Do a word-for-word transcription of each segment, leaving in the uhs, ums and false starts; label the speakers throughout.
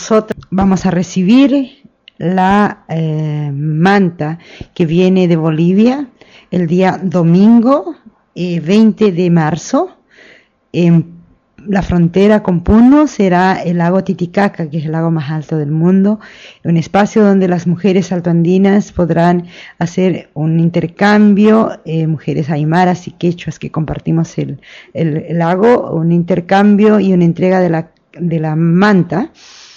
Speaker 1: nosotros vamos a recibir la eh, manta que viene de Bolivia el día domingo eh, veinte de marzo. En la frontera con Puno será el lago Titicaca, que es el lago más alto del mundo, un espacio donde las mujeres altoandinas podrán hacer un intercambio, eh, mujeres aymaras y quechuas que compartimos el, el, el lago, un intercambio y una entrega de la, de la manta.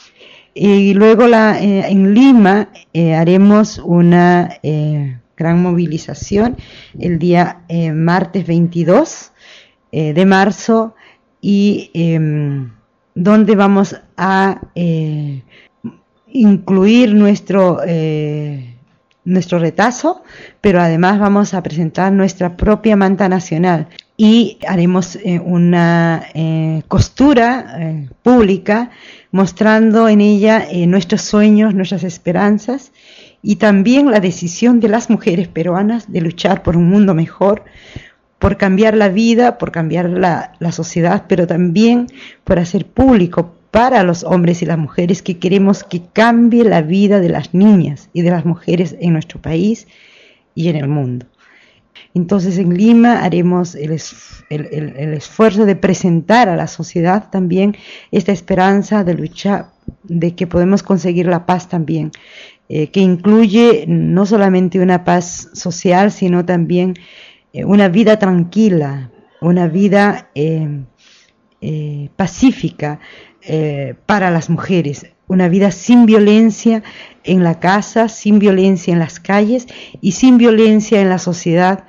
Speaker 1: Y luego la, eh, en Lima eh, haremos una eh, gran movilización el día eh, martes veintidós eh, de marzo, y eh, donde vamos a eh, incluir nuestro eh, nuestro retazo, pero además vamos a presentar nuestra propia manta nacional y haremos eh, una eh, costura eh, pública mostrando en ella eh, nuestros sueños, nuestras esperanzas y también la decisión de las mujeres peruanas de luchar por un mundo mejor, por cambiar la vida, por cambiar la, la sociedad, pero también por hacer público para los hombres y las mujeres que queremos que cambie la vida de las niñas y de las mujeres en nuestro país y en el mundo. Entonces en Lima haremos el, el, el, el esfuerzo de presentar a la sociedad también esta esperanza de luchar, de que podemos conseguir la paz también, eh, que incluye no solamente una paz social, sino también una vida tranquila, una vida eh, eh, pacífica eh, para las mujeres, una vida sin violencia en la casa, sin violencia en las calles y sin violencia en la sociedad.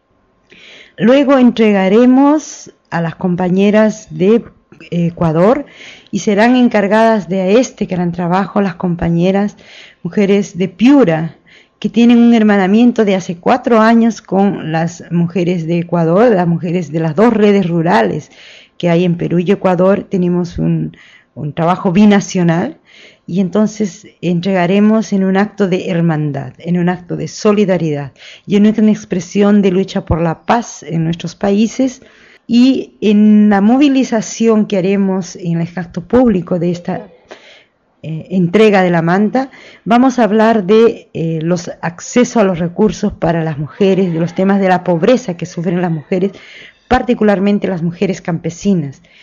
Speaker 1: Luego entregaremos a las compañeras de Ecuador y serán encargadas de este gran trabajo las compañeras mujeres de Piura, que tienen un hermanamiento de hace cuatro años con las mujeres de Ecuador, las mujeres de las dos redes rurales que hay en Perú y Ecuador. Tenemos un, un trabajo binacional y entonces entregaremos en un acto de hermandad, en un acto de solidaridad y en una expresión de lucha por la paz en nuestros países. Y en la movilización que haremos en el acto público de esta Eh, entrega de la manta, vamos a hablar de eh, los accesos a los recursos para las mujeres, de los temas de la pobreza que sufren las mujeres, particularmente las mujeres campesinas,